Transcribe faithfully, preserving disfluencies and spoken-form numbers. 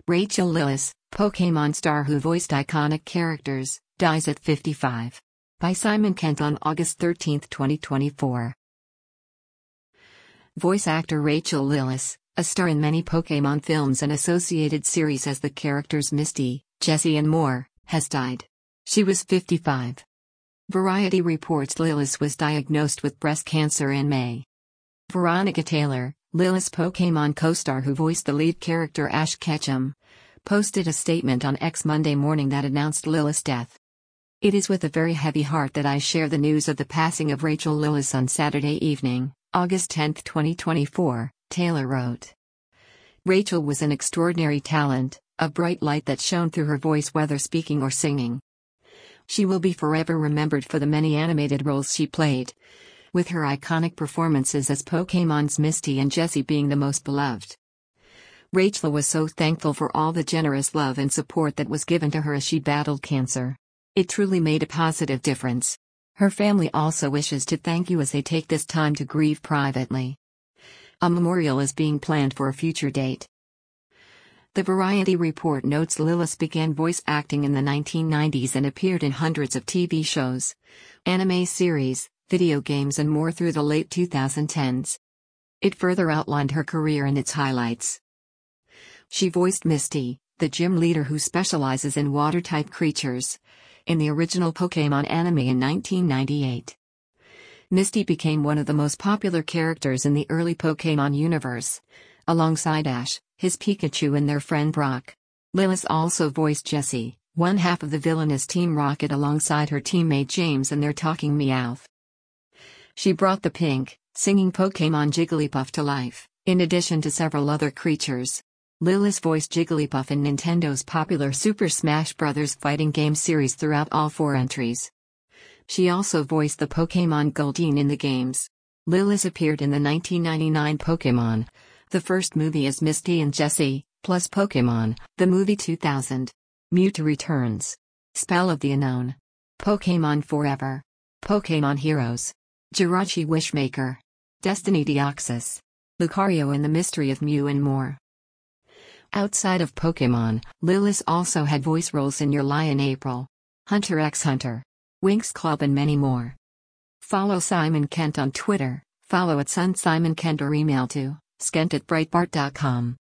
Rachel Lillis, Pokémon star who voiced iconic characters, dies at fifty-five. By Simon Kent on August thirteenth, twenty twenty-four. Voice actor Rachel Lillis, a star in many Pokémon films and associated series as the characters Misty, Jessie and more, has died. She was fifty-five. Variety reports Lillis was diagnosed with breast cancer in May. Veronica Taylor, Lillis Pokémon co-star who voiced the lead character Ash Ketchum, posted a statement on X Monday morning that announced Lillis' death. "It is with a very heavy heart that I share the news of the passing of Rachel Lillis on Saturday evening, August tenth, twenty twenty-four, Taylor wrote. Rachel was an extraordinary talent, a bright light that shone through her voice whether speaking or singing. She will be forever remembered for the many animated roles she played, with her iconic performances as Pokémon's Misty and Jessie being the most beloved. Rachel was so thankful for all the generous love and support that was given to her as she battled cancer. It truly made a positive difference. Her family also wishes to thank you as they take this time to grieve privately. A memorial is being planned for a future date." The Variety report notes Lillis began voice acting in the nineteen nineties and appeared in hundreds of T V shows, anime series, video games and more through the late twenty tens. It further outlined her career and its highlights. She voiced Misty, the gym leader who specializes in water-type creatures, in the original Pokémon anime in nineteen ninety-eight. Misty became one of the most popular characters in the early Pokémon universe, alongside Ash, his Pikachu and their friend Brock. Lillis also voiced Jessie, one half of the villainous Team Rocket alongside her teammate James and their talking Meowth. She brought the pink, singing Pokémon Jigglypuff to life, in addition to several other creatures. Lillis voiced Jigglypuff in Nintendo's popular Super Smash Bros. Fighting game series throughout all four entries. She also voiced the Pokémon Goldeen in the games. Lillis appeared in the nineteen ninety-nine Pokémon, the first movie as Misty and Jessie, plus Pokémon, the movie two thousand. Mewtwo Returns. Spell of the Unknown. Pokémon Forever. Pokémon Heroes. Jirachi Wishmaker. Destiny Deoxys. Lucario and the Mystery of Mew and more. Outside of Pokémon, Lillis also had voice roles in Your Lie in April, Hunter x Hunter, Winx Club and many more. Follow Simon Kent on Twitter, follow at Sun Simon Kent or email to skent at breitbart dot com.